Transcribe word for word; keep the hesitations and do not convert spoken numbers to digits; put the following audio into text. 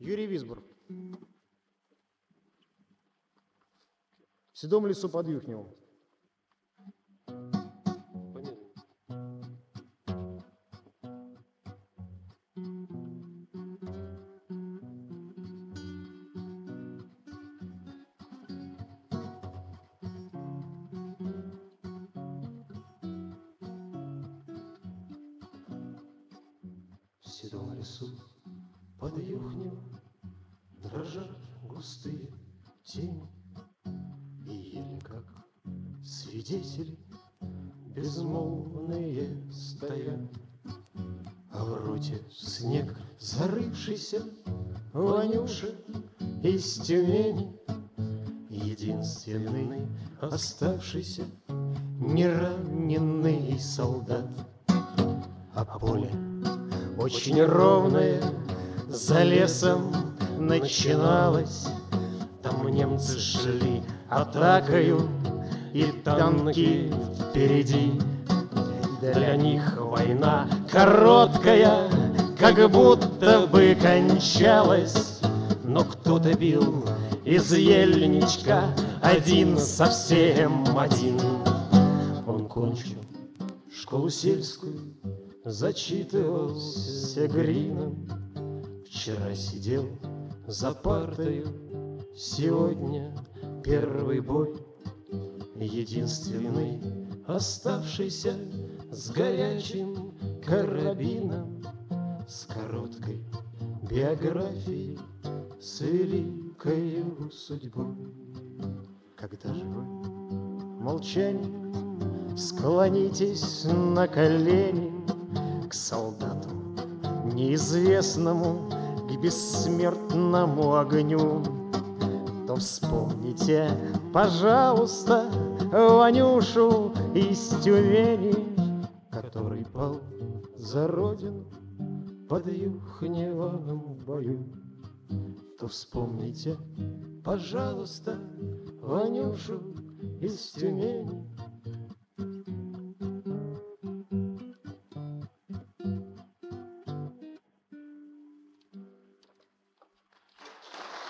Юрий Висбор. В седом лесу под Юхневым. В седом лесу под Юхневым дрожат густые тени, и еле как свидетели безмолвные стоят, а в роте снег зарывшийся Ванюша из Тюмени, единственный оставшийся нераненный солдат. А поле очень ровное за лесом начиналось, там немцы шли атакою, и танки впереди. Для них война короткая, как будто бы кончалась, но кто-то бил из ельничка один, совсем один. Он кончил школу сельскую, зачитывался Грином. Вчера сидел за партою, сегодня первый бой. Единственный оставшийся с горячим карабином, с короткой биографией, с великой судьбой. Когда же вы в молчании склонитесь на колени к солдату неизвестному, к бессмертному огню, то вспомните, пожалуйста, Ванюшу из Тюмени, который пал за родину под Юхневым в бою. То вспомните, пожалуйста, Ванюшу из Тюмени,